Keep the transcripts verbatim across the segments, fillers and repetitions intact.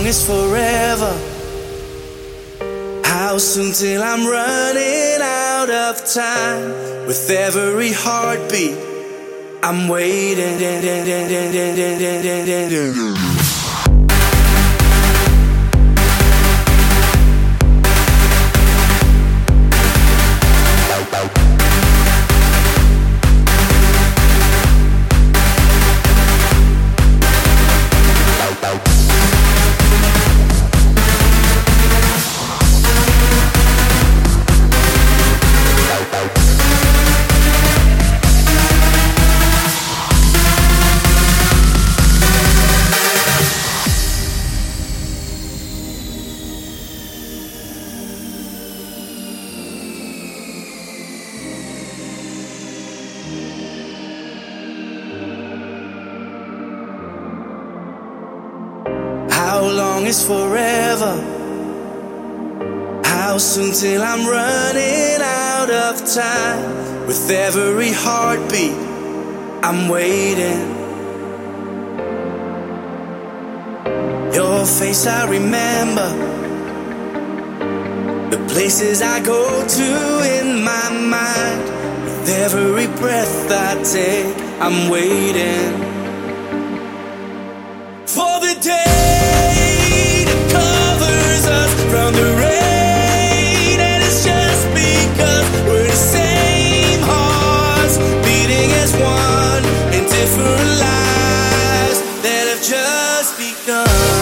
is forever? How soon till I'm running out of time? With every heartbeat, I'm waiting. How long is forever? How soon till I'm running out of time? With every heartbeat, I'm waiting. Your face I remember, the places I go to in my mind. With every breath I take, I'm waiting for the day that covers us from the rain. And it's just because we're the same hearts, beating as one in different lives that have just begun.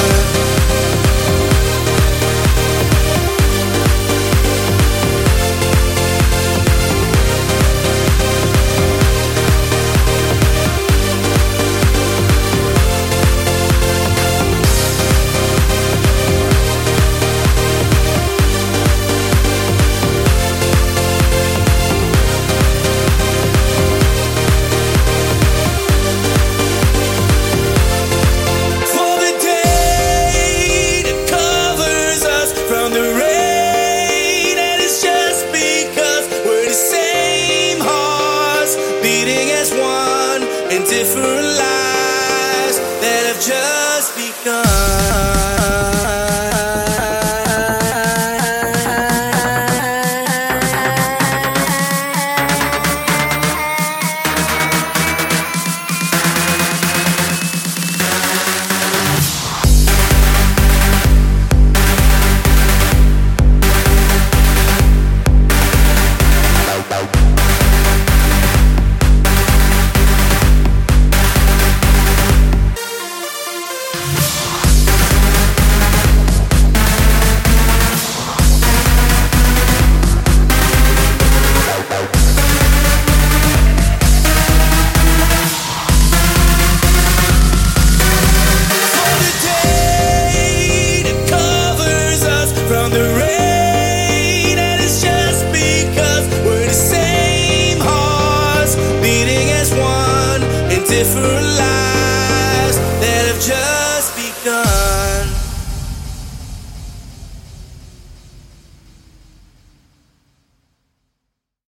Different lives that have just begun.